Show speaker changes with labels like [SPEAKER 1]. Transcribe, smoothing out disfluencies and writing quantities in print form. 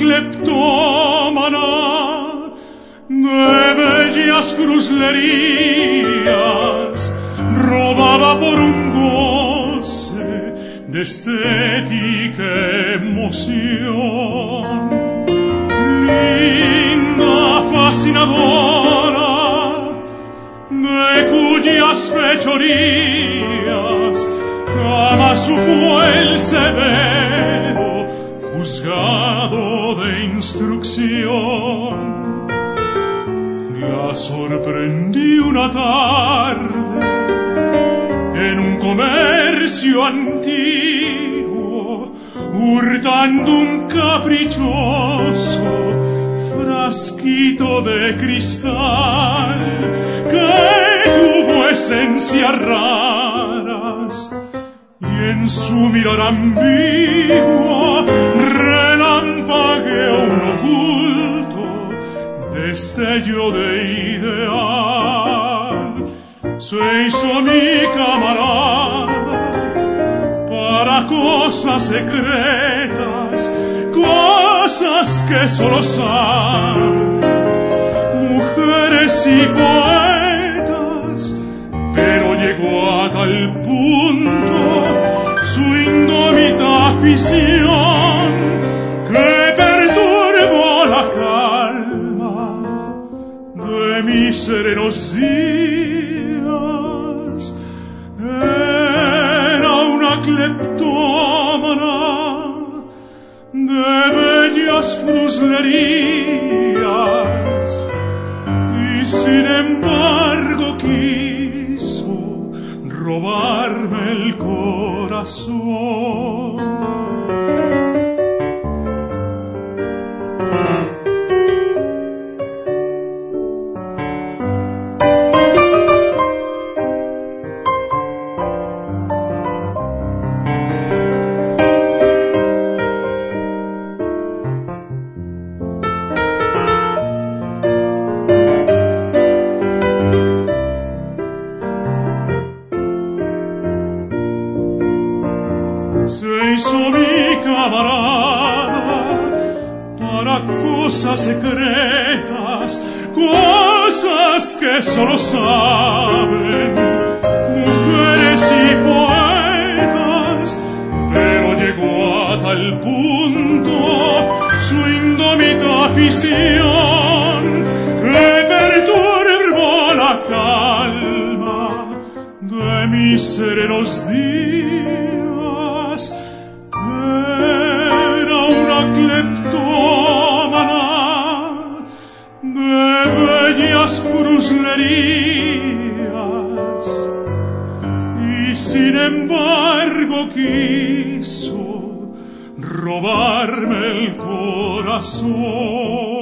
[SPEAKER 1] cleptómana de bellas fruslerías, robaba por un goce de estética emoción. Linda, fascinadora, de cuyas fechorías jamás supo el severo juzgado de instrucción. La sorprendí una tarde en un comercio antiguo, hurtando un caprichoso frasquito de cristal que tuvo esencias raras, y en su mirar ambiguo relampagueó un oculto destello de ideal. Se hizo mi camarada para cosas secretas, cosas que solo saben mujeres y poetas, pero llegó a tal punto su indómita afición que perturbó la calma de mis serenos días. Era una cleptómana de bellas fruslerías, y sin embargo quiso robarme el corazón. Se hizo mi camarada para cosas secretas, cosas que solo saben mujeres y poetas, pero llegó a tal punto su indómita afición que perturbó la calma de mis serenos días. Era una cleptómana de bellas fruslerías, y sin embargo quiso robarme el corazón.